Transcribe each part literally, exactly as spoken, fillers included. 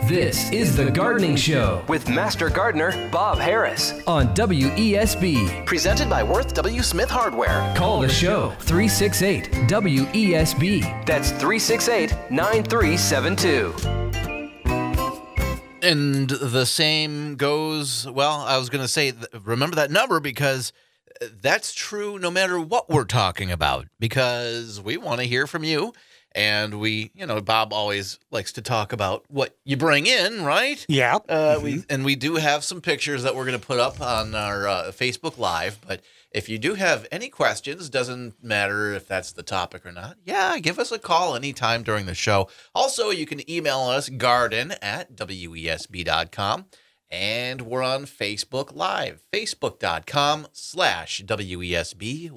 This is The Gardening Show with Master Gardener Bob Harris on W E S B. Presented by Worth W. Smith Hardware. Call the show three six eight W E S B. That's three six eight, nine three seven two. And the same goes, well, I was going to say, remember that number because that's true no matter what we're talking about, because we want to hear from you. And we, you know, Bob always likes to talk about what you bring in, right? Yeah. Uh, mm-hmm. we And we do have some pictures that we're going to put up on our uh, Facebook Live. But if you do have any questions, doesn't matter if that's the topic or not, yeah, give us a call anytime during the show. Also, you can email us, garden at W E S B dot com. And we're on Facebook Live, facebook.com slash WESB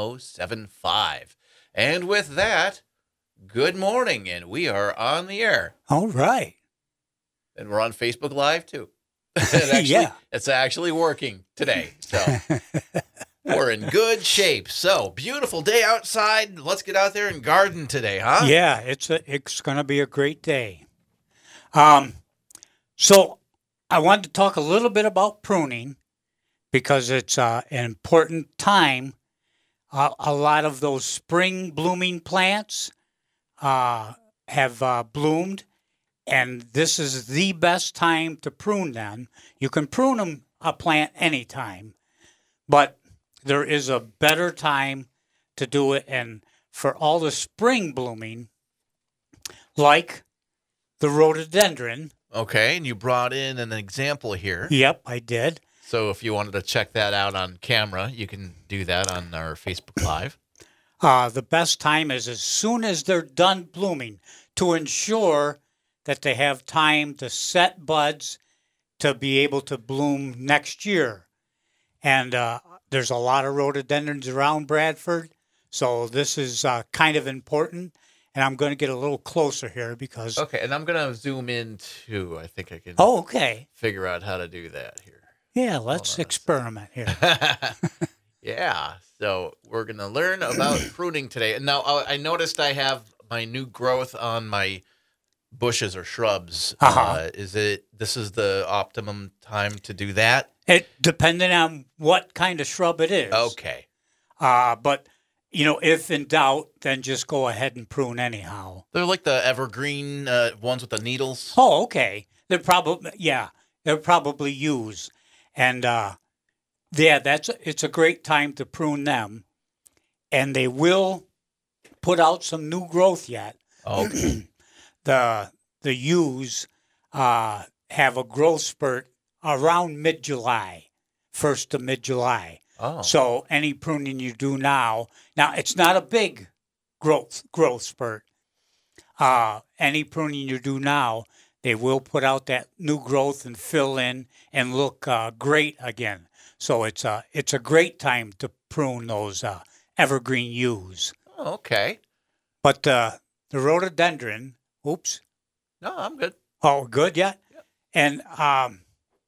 1075. And with that, good morning, and we are on the air. All right. And we're on Facebook Live, too. it actually, yeah. It's actually working today, so we're in good shape. So, beautiful day outside. Let's get out there and garden today, huh? Yeah, it's a, it's going to be a great day. Um, so, I wanted to talk a little bit about pruning because it's uh, an important time. Uh, a lot of those spring blooming plants Uh, have uh, bloomed, and this is the best time to prune them. You can prune them, a plant anytime, but there is a better time to do it. And for all the spring blooming, like the rhododendron. Okay, and you brought in an example here. Yep, I did. So if you wanted to check that out on camera, you can do that on our Facebook Live. Uh, the best time is as soon as they're done blooming to ensure that they have time to set buds to be able to bloom next year. And uh, there's a lot of rhododendrons around Bradford, so this is uh, kind of important. And I'm going to get a little closer here because... Okay, and I'm going to zoom in too. I think I can oh, okay. figure out how to do that here. Yeah, let's experiment here. Yeah, so we're going to learn about pruning today. And now I noticed I have my new growth on my bushes or shrubs. Uh-huh. Uh, is it, this is the optimum time to do that? It depending on what kind of shrub it is. Okay. Uh, but, you know, if in doubt, then just go ahead and prune anyhow. They're like the evergreen uh, ones with the needles. Oh, okay. They're probably, yeah, they're probably used. And, uh, yeah, that's it's a great time to prune them, and they will put out some new growth yet. Okay. the the yews uh, have a growth spurt around mid-July, first to mid-July. Oh. So any pruning you do now, now it's not a big growth growth spurt. Uh, any pruning you do now, they will put out that new growth and fill in and look uh, great again. So it's a, it's a great time to prune those uh, evergreen yews. Oh, okay. But uh, the rhododendron, oops. No, I'm good. Oh, good, yeah? Yep. And um,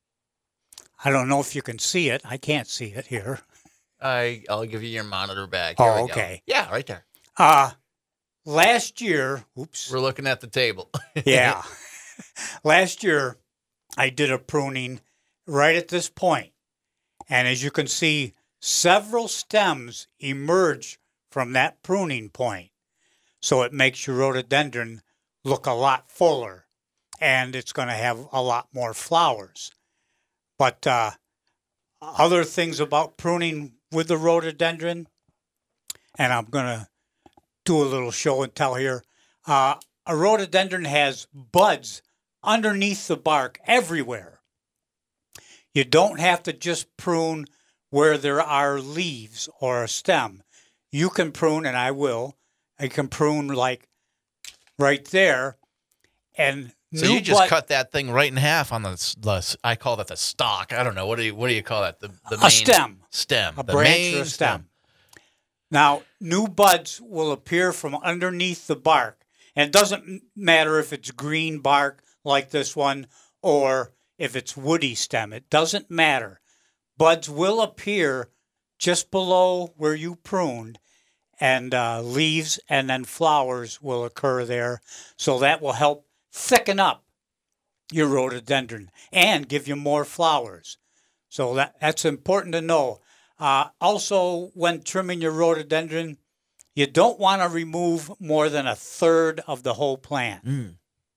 I don't know if you can see it. I can't see it here. I, I'll give you your monitor back. Here Oh, we go. okay. Yeah, right there. Uh, last year, oops. We're looking at the table. Yeah. Last year, I did a pruning right at this point. And as you can see, several stems emerge from that pruning point. So it makes your rhododendron look a lot fuller, and it's going to have a lot more flowers. But uh, other things about pruning with the rhododendron, and I'm going to do a little show and tell here. Uh, a rhododendron has buds underneath the bark everywhere. You don't have to just prune where there are leaves or a stem. You can prune, and I will. I can prune like right there. And so new you just bud- cut that thing right in half on the, the I call that the stalk. I don't know. What do you what do you call that? The the a main stem. Stem. A the branch main or a stem. Now, new buds will appear from underneath the bark. And it doesn't matter if it's green bark like this one or if it's woody stem. It doesn't matter. Buds will appear just below where you pruned, and uh, leaves and then flowers will occur there. So that will help thicken up your rhododendron and give you more flowers. So that that's important to know. Uh, also, when trimming your rhododendron, you don't want to remove more than a third of the whole plant. Mm.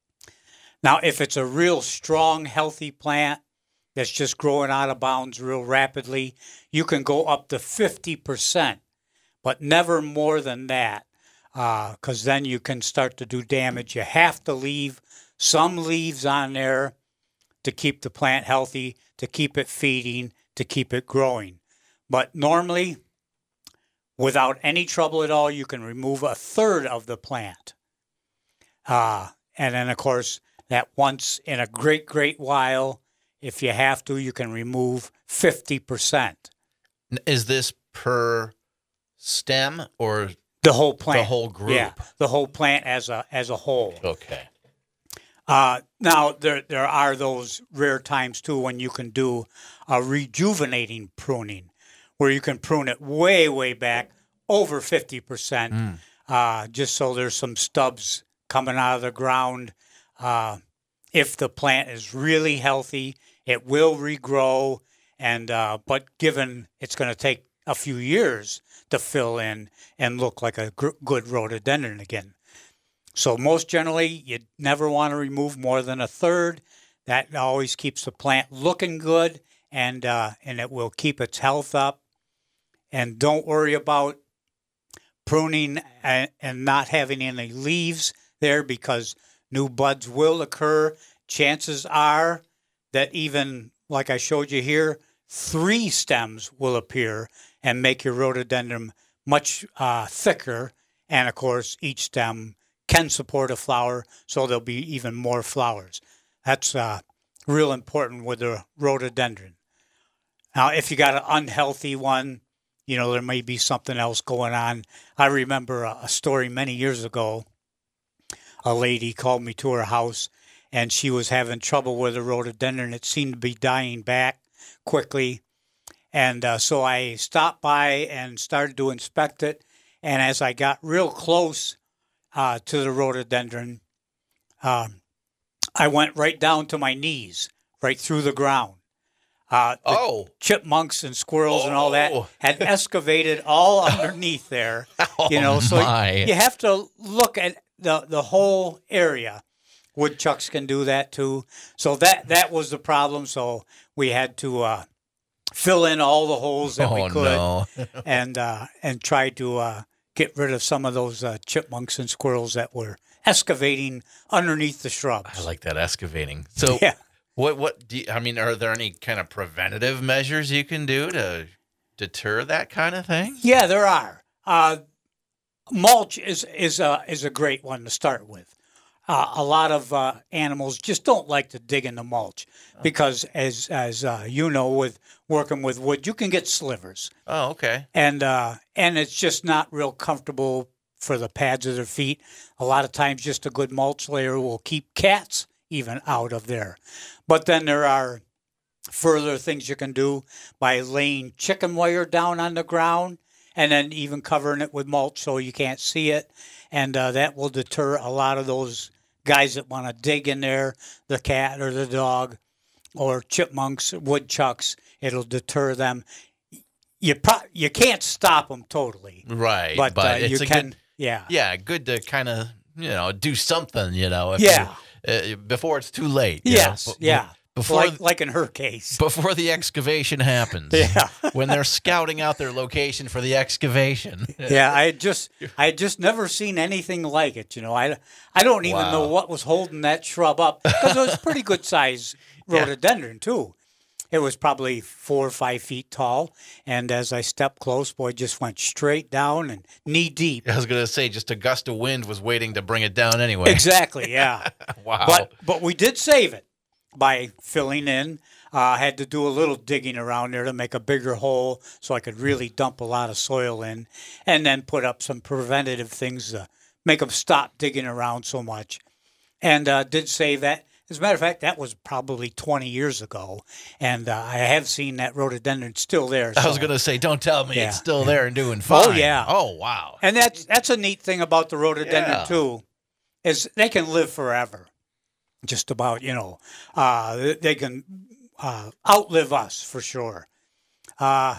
Now, if it's a real strong, healthy plant that's just growing out of bounds real rapidly, you can go up to fifty percent, but never more than that, because uh, then you can start to do damage. You have to leave some leaves on there to keep the plant healthy, to keep it feeding, to keep it growing. But normally, without any trouble at all, you can remove a third of the plant. Uh, and then, of course, that once in a great, great while, if you have to, you can remove fifty percent. Is this per stem or the whole plant? The whole group? Yeah, the whole plant as a as a whole. Okay. Uh, now, there there are those rare times, too, when you can do a rejuvenating pruning, where you can prune it way, way back, over fifty percent, mm. uh, just so there's some stubs coming out of the ground. Uh, if the plant is really healthy, it will regrow, and uh, but given it's going to take a few years to fill in and look like a gr- good rhododendron again. So most generally, you never want to remove more than a third. That always keeps the plant looking good, and uh, and it will keep its health up. And don't worry about pruning and, and not having any leaves there, because new buds will occur. Chances are that even, like I showed you here, three stems will appear and make your rhododendron much uh, thicker. And, of course, each stem can support a flower, so there'll be even more flowers. That's uh, real important with the rhododendron. Now, if you got an unhealthy one, you know, there may be something else going on. I remember a, a story many years ago. A lady called me to her house, and she was having trouble with a rhododendron. It seemed to be dying back quickly. And uh, so I stopped by and started to inspect it. And as I got real close uh, to the rhododendron, um, I went right down to my knees, right through the ground. Uh, the oh. chipmunks and squirrels oh. and all that had excavated all underneath there. Oh, you know, so my. you have to look at the the whole area. Woodchucks can do that too. So that that was the problem. So we had to uh, fill in all the holes that oh, we could, no. and uh, and try to uh, get rid of some of those uh, chipmunks and squirrels that were excavating underneath the shrubs. I like that, excavating. So yeah. What what do you, I mean? Are there any kind of preventative measures you can do to deter that kind of thing? Yeah, there are. Uh, mulch is is a is a great one to start with. Uh, a lot of uh, animals just don't like to dig in the mulch because, as as uh, you know, with working with wood, you can get slivers. Oh, okay. And uh, and it's just not real comfortable for the pads of their feet. A lot of times, just a good mulch layer will keep cats even out of there. But then there are further things you can do by laying chicken wire down on the ground and then even covering it with mulch so you can't see it. And uh, that will deter a lot of those guys that want to dig in there, the cat or the dog or chipmunks, woodchucks. It'll deter them. You pro- you can't stop them totally. Right. But, but uh, it's you a can, good, yeah. Yeah, good to kind of, you know, do something, you know. If yeah. You, Uh, before it's too late. you Yes, know? B- yeah. Before, like, like in her case. Before the excavation happens. Yeah. When they're scouting out their location for the excavation. Yeah, I had just I had just never seen anything like it. You know, I, I don't even Wow. know what was holding that shrub up, because it was pretty good size rhododendron too. It was probably four or five feet tall, and as I stepped close, boy, it just went straight down and knee deep. I was going to say, just a gust of wind was waiting to bring it down anyway. Exactly, yeah. Wow. But but we did save it by filling in. I uh, had to do a little digging around there to make a bigger hole so I could really dump a lot of soil in, and then put up some preventative things to make them stop digging around so much. And uh, did save that. As a matter of fact, that was probably twenty years ago, and uh, I have seen that rhododendron still there. So. I was going to say, don't tell me Yeah. it's still there and doing fine. Oh, yeah. Oh, wow. And that's that's a neat thing about the rhododendron, Yeah. too, is they can live forever. just about, you know, uh, they can uh, outlive us for sure. Uh,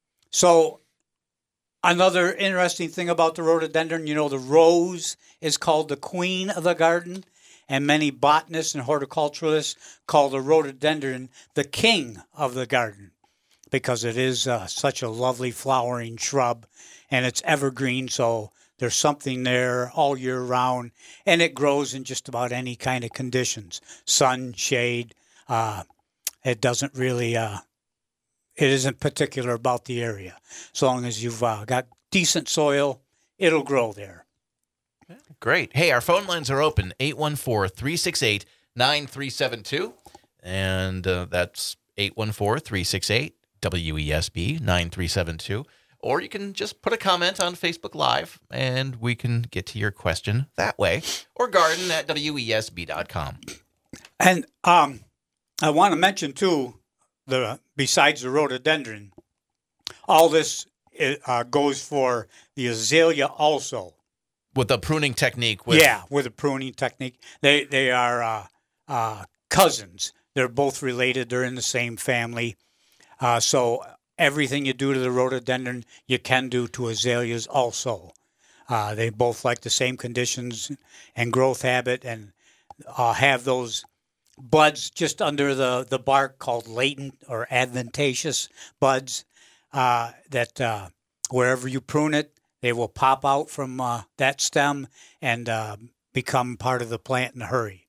so another interesting thing about the rhododendron, you know, the rose is called the queen of the garden, and many botanists and horticulturalists call the rhododendron the king of the garden because it is uh, such a lovely flowering shrub, and it's evergreen, so there's something there all year round, and it grows in just about any kind of conditions, sun, shade. Uh, it doesn't really, uh, it isn't particular about the area. As long as you've uh, got decent soil, it'll grow there. Great. Hey, our phone lines are open, eight one four, three six eight, nine three seven two, and uh, that's eight one four, three six eight, W E S B, nine three seven two. Or you can just put a comment on Facebook Live, and we can get to your question that way, or garden at W E S B dot com. And um, I want to mention, too, the besides the rhododendron, all this uh, goes for the azalea also. With the pruning technique. With... Yeah, with a pruning technique. They, they are uh, uh, cousins. They're both related. They're in the same family. Uh, so everything you do to the rhododendron, you can do to azaleas also. Uh, they both like the same conditions and growth habit, and uh, have those buds just under the, the bark called latent or adventitious buds uh, that uh, wherever you prune it, they will pop out from uh, that stem and uh, become part of the plant in a hurry.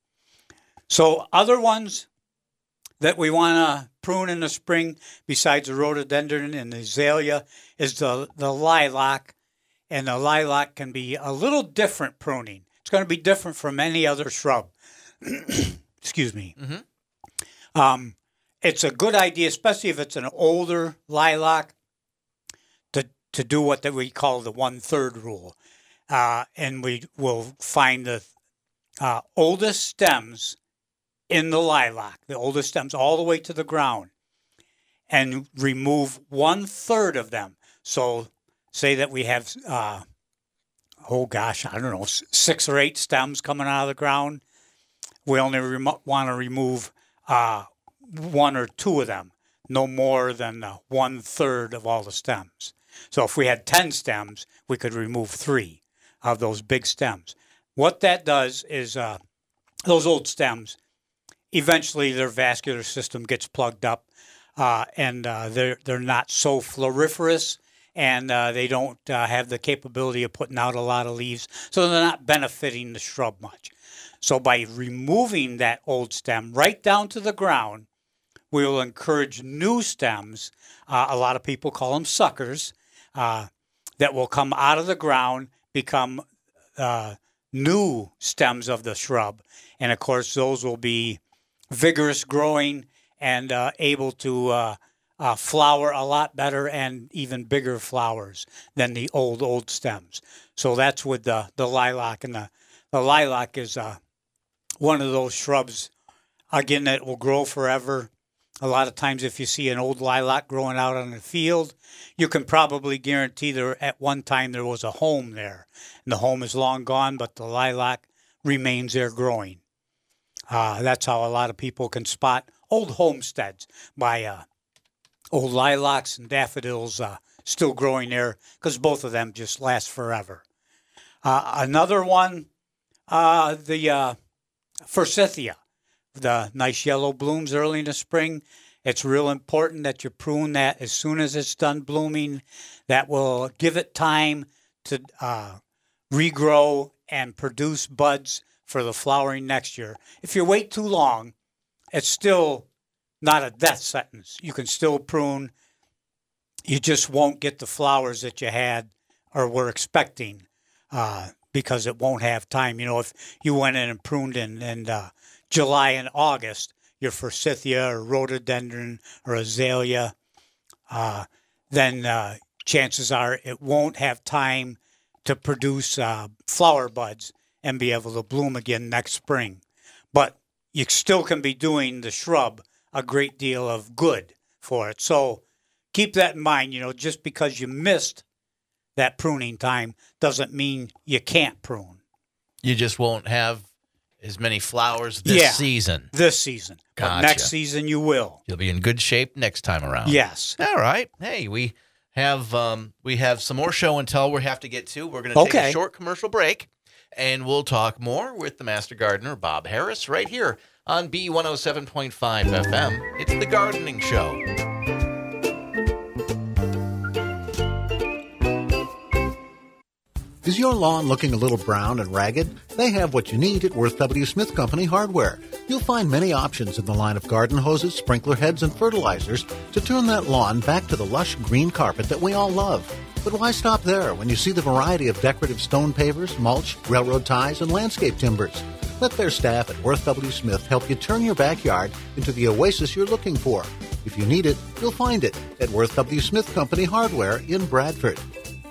So other ones that we want to prune in the spring, besides the rhododendron and the azalea, is the, the lilac. And the lilac can be a little different pruning. It's going to be different from any other shrub. Excuse me. Mm-hmm. Um, it's a good idea, especially if it's an older lilac, to, to do what that we call the one-third rule. Uh, and we will find the uh, oldest stems in the lilac, the oldest stems all the way to the ground, and remove one-third of them. So say that we have, uh, oh gosh, I don't know, six or eight stems coming out of the ground. We only rem- want to remove uh, one or two of them, no more than uh, one-third of all the stems. So if we had ten stems, we could remove three of those big stems. What that does is uh, those old stems, eventually their vascular system gets plugged up, uh, and uh, they're, they're not so floriferous, and uh, they don't uh, have the capability of putting out a lot of leaves, so they're not benefiting the shrub much. So by removing that old stem right down to the ground, we will encourage new stems, uh, a lot of people call them suckers, uh, that will come out of the ground, become uh, new stems of the shrub. And of course, those will be vigorous growing and uh, able to uh, uh, flower a lot better and even bigger flowers than the old, old stems. So that's with the, the lilac. And the, the lilac is uh, one of those shrubs, again, that will grow forever. A lot of times if you see an old lilac growing out on the field, you can probably guarantee there at one time there was a home there. And the home is long gone, but the lilac remains there growing. Uh, that's how a lot of people can spot old homesteads by uh, old lilacs and daffodils uh, still growing there, because both of them just last forever. Uh, another one, uh, the uh, forsythia, the nice yellow blooms early in the spring. It's real important that you prune that as soon as it's done blooming. That will give it time to uh, regrow and produce buds for the flowering next year. If you wait too long, it's still not a death sentence. You can still prune. You just won't get the flowers that you had or were expecting uh, because it won't have time. You know, if you went in and pruned in, in uh, July and August, your forsythia or rhododendron or azalea, uh, then uh, chances are it won't have time to produce uh, flower buds and be able to bloom again next spring. But you still can be doing the shrub a great deal of good for it. So keep that in mind. You know, just because you missed that pruning time doesn't mean you can't prune. You just won't have as many flowers this Yeah. season. this season. But Gotcha. next season you will. You'll be in good shape next time around. Yes. All right. Hey, we have um, we have some more show and tell we have to get to. We're going to take Okay. a short commercial break, and we'll talk more with the Master Gardener, Bob Harris, right here on B one oh seven point five F M. It's The Gardening Show. Is your lawn looking a little brown and ragged? They have what you need at Worth W. Smith Company Hardware. You'll find many options in the line of garden hoses, sprinkler heads, and fertilizers to turn that lawn back to the lush green carpet that we all love. But why stop there when you see the variety of decorative stone pavers, mulch, railroad ties, and landscape timbers? Let their staff at Worth W. Smith help you turn your backyard into the oasis you're looking for. If you need it, you'll find it at Worth W. Smith Company Hardware in Bradford.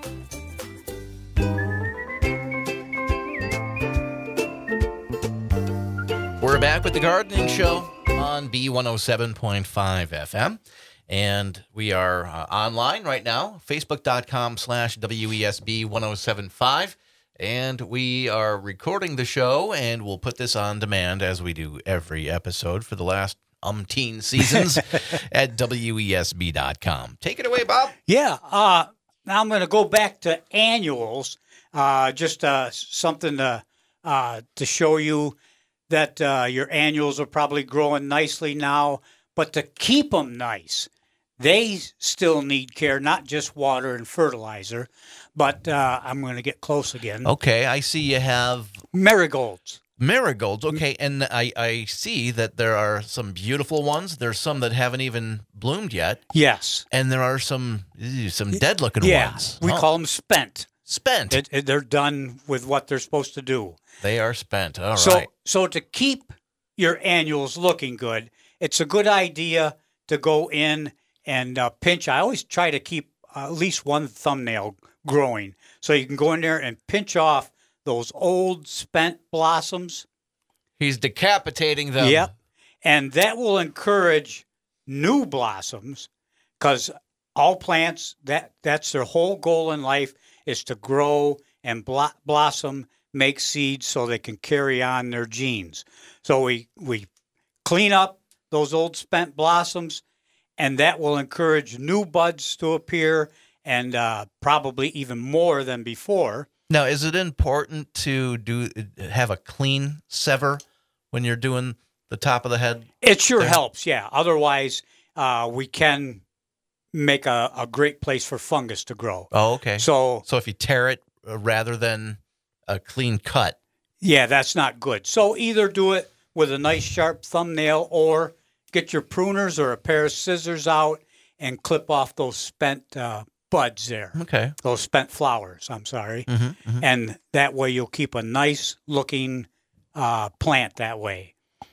We're back with The Gardening Show on B one oh seven point five F M. And we are uh, online right now, facebook.com slash W E S B 1075. And we are recording the show, and we'll put this on demand as we do every episode for the last umpteen seasons at W E S B dot com. Take it away, Bob. Yeah. Uh, now I'm going to go back to annuals. Uh, just uh, something to, uh, to show you that uh, your annuals are probably growing nicely now, but to keep them nice, they still need care, not just water and fertilizer. But uh, I'm going to get close again. Okay, I see you have Marigolds. marigolds. Okay, and I, I see that there are some beautiful ones. There's some that haven't even bloomed yet. Yes. And there are some ew, some dead-looking Yeah. ones. We Oh, call them spent. spent. It, it, they're done with what they're supposed to do. They are spent. All right. So, so to keep your annuals looking good, it's a good idea to go in and uh, pinch. I always try to keep uh, at least one thumbnail growing. So you can go in there and pinch off those old spent blossoms. He's decapitating them. Yep. And that will encourage new blossoms because all plants, that, that's their whole goal in life is to grow and blo- blossom, make seeds so they can carry on their genes. So we, we clean up those old spent blossoms, and that will encourage new buds to appear and uh, probably even more than before. Now, is it important to do have a clean sever when you're doing the top of the head? It sure there? helps, yeah. Otherwise, uh, we can make a, a great place for fungus to grow. Oh, okay. So, So if you tear it uh, rather than a clean cut. yeah, that's not good. So either do it with a nice sharp thumbnail or get your pruners or a pair of scissors out and clip off those spent uh, buds there. Okay. Those spent flowers, I'm sorry. Mm-hmm, mm-hmm. And that way you'll keep a nice looking uh, plant that way.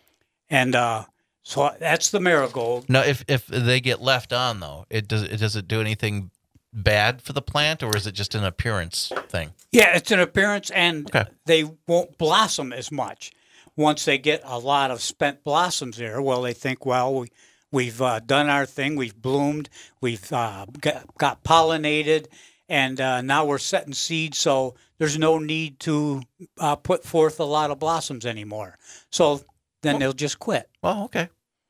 And uh, so that's the marigold. Now, if if they get left on though, it does it does it do anything bad for the plant, or is it just an appearance thing? Yeah, it's an appearance, and Okay. they won't blossom as much. Once they get a lot of spent blossoms there, well, they think, well, we, we've uh, done our thing, we've bloomed, we've uh, got, got pollinated, and uh, now we're setting seeds, so there's no need to uh, put forth a lot of blossoms anymore. So then they'll just quit. Oh, okay.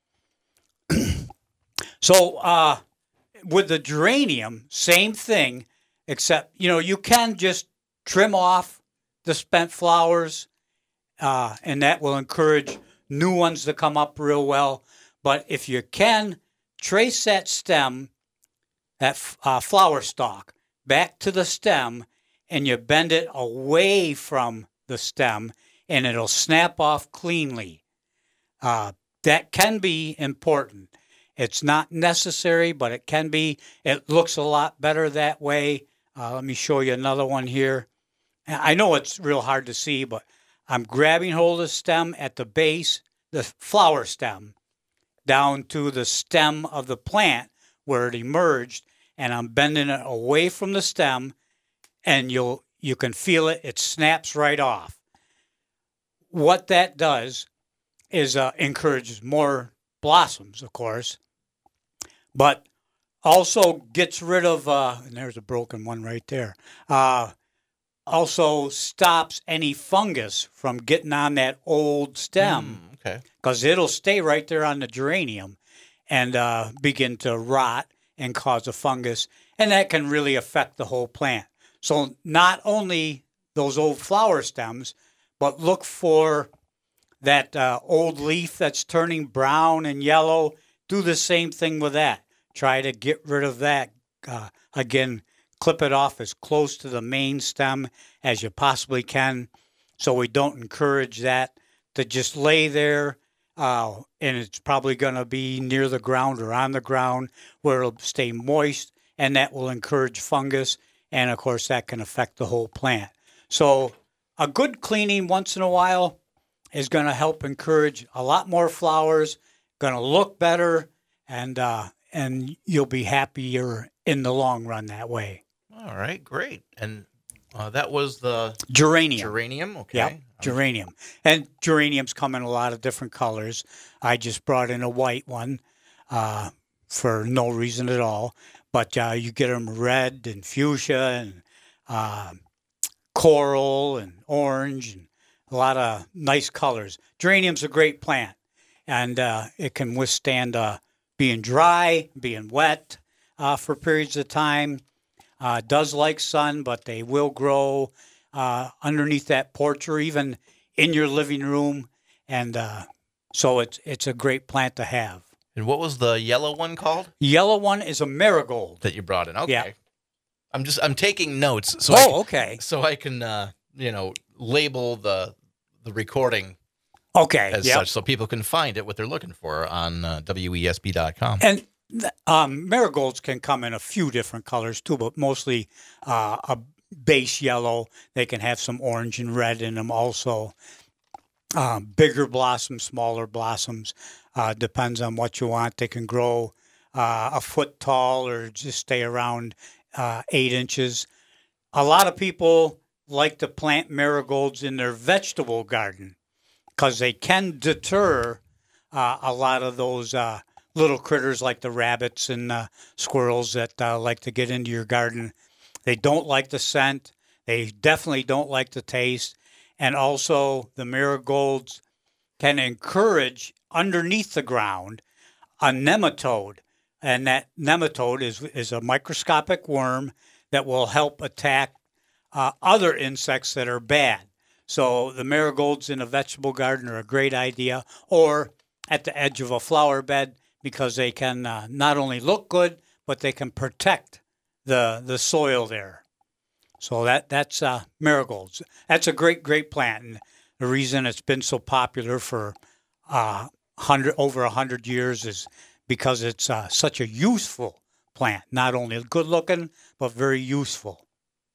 So uh, with the geranium, same thing, except, you know, you can just trim off the spent flowers, uh, and that will encourage new ones to come up real well. But if you can, trace that stem, that uh, flower stalk, back to the stem, and you bend it away from the stem, and it'll snap off cleanly. Uh, that can be important. It's not necessary, but it can be. It looks a lot better that way. Uh, let me show you another one here. I know it's real hard to see, but I'm grabbing hold of the stem at the base, the flower stem, down to the stem of the plant where it emerged, and I'm bending it away from the stem, and you'll you can feel it. It snaps right off. What that does is uh, encourages more blossoms, of course, but also gets rid of, uh, and there's a broken one right there, uh, also stops any fungus from getting on that old stem Mm, okay. because it'll stay right there on the geranium and uh, begin to rot and cause a fungus, and that can really affect the whole plant. So not only those old flower stems, but look for that uh, old leaf that's turning brown and yellow. Do the same thing with that. Try to get rid of that. Uh, again, clip it off as close to the main stem as you possibly can, so we don't encourage that to just lay there, uh, and it's probably going to be near the ground or on the ground where it'll stay moist, and that will encourage fungus, and of course that can affect the whole plant. So a good cleaning once in a while is going to help encourage a lot more flowers, going to look better, and uh, and you'll be happier in the long run that way. All right, great. And uh, that was the Geranium. geranium. Okay. Yep, geranium. And geraniums come in a lot of different colors. I just brought in a white one uh, for no reason at all. But uh, you get them red and fuchsia and uh, coral and orange and a lot of nice colors. Geranium's a great plant, and uh, it can withstand uh, being dry, being wet uh, for periods of time. Uh, does like sun, but they will grow uh, underneath that porch or even in your living room, and uh, so it's it's a great plant to have. And what was the yellow one called Yellow one is a marigold. that you brought in? Okay. Yeah. I'm just I'm taking notes so I Oh, can, okay, so I can uh, you know label the the recording okay, as yep. such, so people can find it what they're looking for on uh, W E S B dot com. And um, marigolds can come in a few different colors too, but mostly uh, a base yellow. They can have some orange and red in them also. Um, bigger blossoms, smaller blossoms, uh, depends on what you want. They can grow uh, a foot tall or just stay around uh, eight inches. A lot of people like to plant marigolds in their vegetable garden because they can deter uh, a lot of those uh, little critters like the rabbits and uh, squirrels that uh, like to get into your garden. They don't like the scent. They definitely don't like the taste. And also the marigolds can encourage underneath the ground a nematode. And that nematode is, is a microscopic worm that will help attack uh, other insects that are bad. So the marigolds in a vegetable garden are a great idea, or at the edge of a flower bed, because they can uh, not only look good, but they can protect the the soil there. So that that's uh, marigolds. That's a great, great plant. And the reason it's been so popular for uh, hundred over a hundred years is because it's uh, such a useful plant. Not only good looking, but very useful.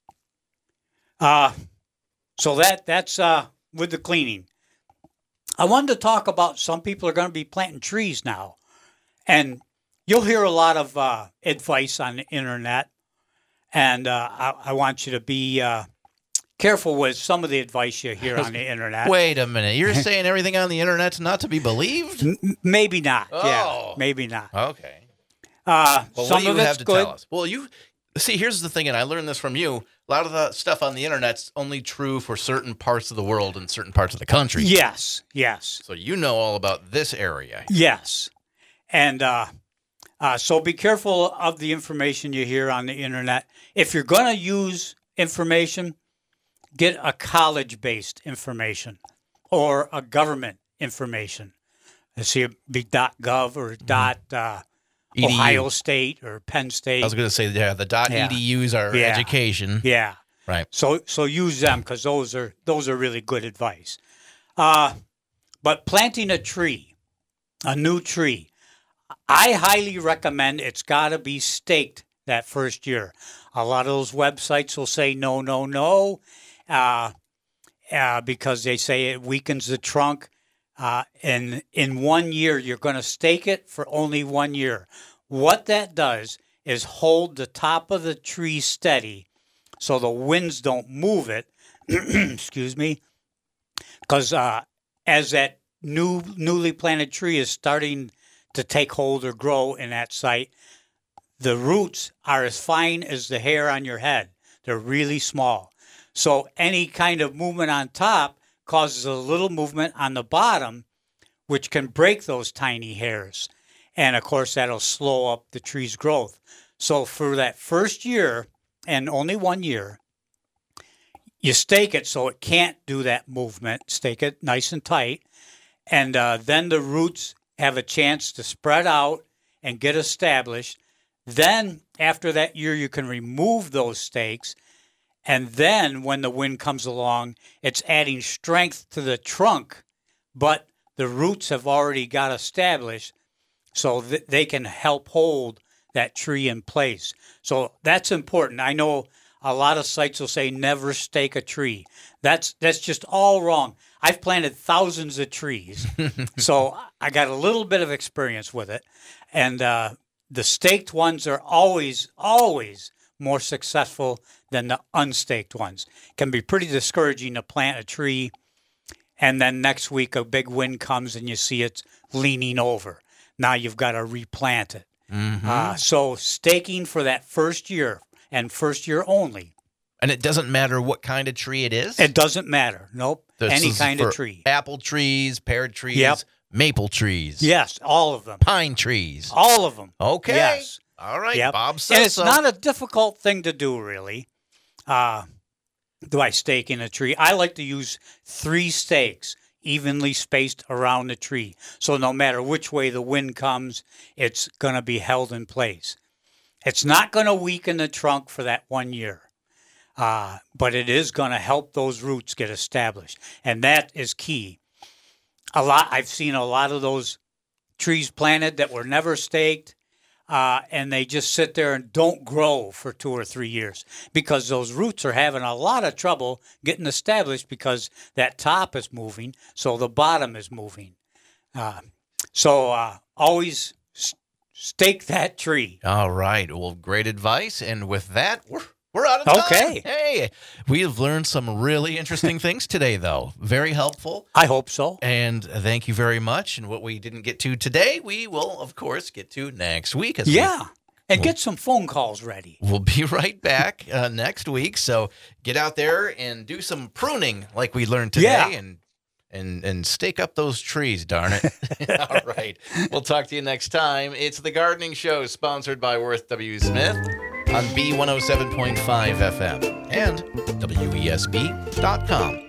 Uh, so that that's uh, with the cleaning. I wanted to talk about some people are going to be planting trees now. And you'll hear a lot of uh, advice on the internet. And uh, I, I want you to be uh, careful with some of the advice you hear on the internet. Wait a minute. You're saying everything on the internet's not to be believed? M- maybe not. Oh. Yeah, maybe not. Okay. Uh, Well, some what do you of it's have to good. tell us? Well, you see, here's the thing, and I learned this from you. A lot of the stuff on the internet's only true for certain parts of the world and certain parts of the country. Yes, yes, So you know all about this area. yes. And uh, uh, so be careful of the information you hear on the internet. If you're going to use information, get a college-based information or a government information. Let's see, it be .gov or dot, uh, E D U. Ohio State or Penn State. I was going to say, yeah, the Yeah. .edus are Yeah. education. Yeah. Right. So so use them because those are those are really good advice. Uh, but planting a tree, a new tree, I highly recommend it's got to be staked that first year. A lot of those websites will say no, no, no, uh, uh, because they say it weakens the trunk. Uh, and in one year, you're going to stake it for only one year. What that does is hold the top of the tree steady so the winds don't move it. Excuse me. Because uh, as that new newly planted tree is starting to take hold or grow in that site, the roots are as fine as the hair on your head. They're really small. So any kind of movement on top causes a little movement on the bottom, which can break those tiny hairs. And, of course, that'll slow up the tree's growth. So for that first year, and only one year, you stake it so it can't do that movement. Stake it nice and tight. And uh, then the roots have a chance to spread out and get established. Then, after that year, you can remove those stakes. And then, when the wind comes along, it's adding strength to the trunk, but the roots have already got established, so that they can help hold that tree in place. So that's important. I know a lot of sites will say never stake a tree. That's that's just all wrong. I've planted thousands of trees, so I got a little bit of experience with it. And uh, the staked ones are always, always more successful than the unstaked ones. It can be pretty discouraging to plant a tree, and then next week a big wind comes and you see it's leaning over. Now you've got to replant it. Mm-hmm. Uh, so staking for that first year, and first year only. And it doesn't matter what kind of tree it is? It doesn't matter. Nope. This Any is kind for of tree. Apple trees, pear trees, Yep. maple trees. Yes, all of them. Pine trees. All of them. Okay. Yes. All right. Yep. Bob says And it's so. not a difficult thing to do, really. Uh, do I stake in a tree? I like to use three stakes evenly spaced around the tree. So no matter which way the wind comes, it's going to be held in place. It's not going to weaken the trunk for that one year. Uh, but it is going to help those roots get established. And that is key. A lot. I've seen a lot of those trees planted that were never staked, uh, and they just sit there and don't grow for two or three years because those roots are having a lot of trouble getting established because that top is moving, so the bottom is moving. Uh, so uh, always s- stake that tree. All right. Well, great advice. And with that, we're We're out of time. Okay. Hey, we have learned some really interesting things today, though. Very helpful. I hope so. And thank you very much. And what we didn't get to today, we will, of course, get to next week. As Yeah. We, and get some phone calls ready. We'll be right back uh, next week. So get out there and do some pruning like we learned today. Yeah. And and and stake up those trees, darn it. All right. We'll talk to you next time. It's The Gardening Show, sponsored by Worth W. Smith on B one oh seven point five F M and W E S B dot com.